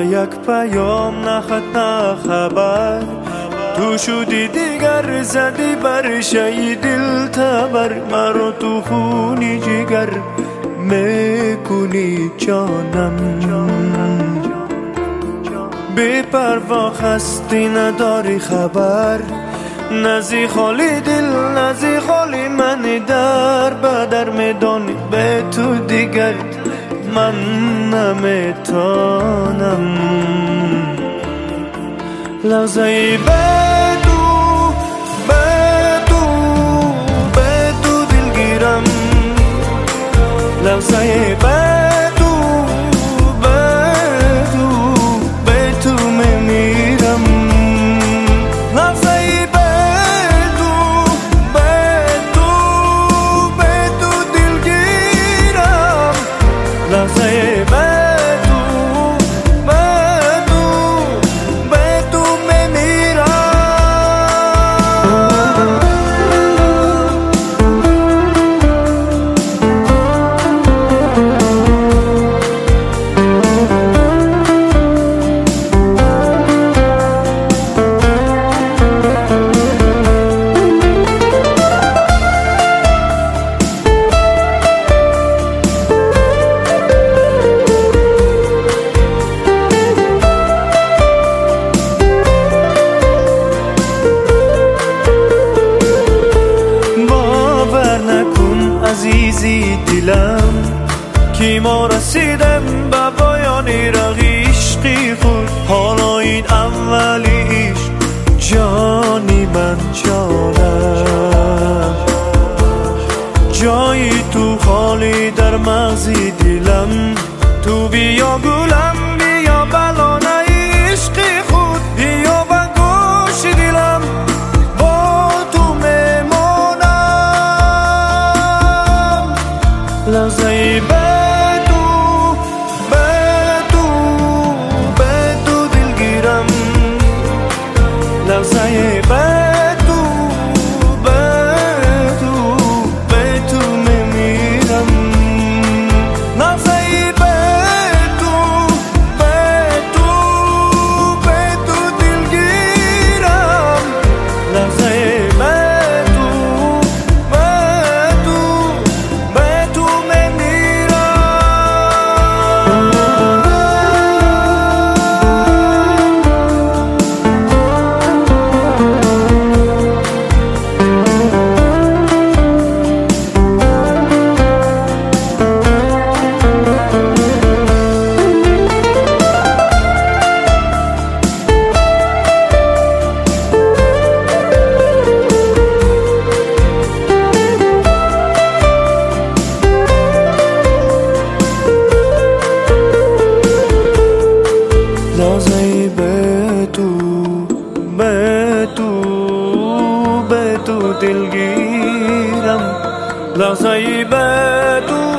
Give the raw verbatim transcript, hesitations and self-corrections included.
یک پیام نه خط نه خبر، تو شدی دیگر زدی بر شی دل تبر، مرا تو خونی جگر میکنی جانم. بی پروا خستی نداری خبر، نزی خالی دل نزی خالی من در بدر میدانی به تو دیگر من نمیتانم. لحظه به تو به تو به تو دلگیرم، لحظه به عزیزی دلم که ما رسیدم به پایان راه عشقی خود، حالا این اولی عشق جانی من جانم. جایی تو خالی در مغزی دلم، تو بیا گلم بیا بلانه عشقی خود، بیا به گوش دلم با تو میمانم. لحظه به تو به تو به تو دلگیرم، لحظه به تو به تو به تو میمیرم. لحظه به تو به تو به تو دلگیرم، لحظه دلگیرم، لحظه‌ای به تو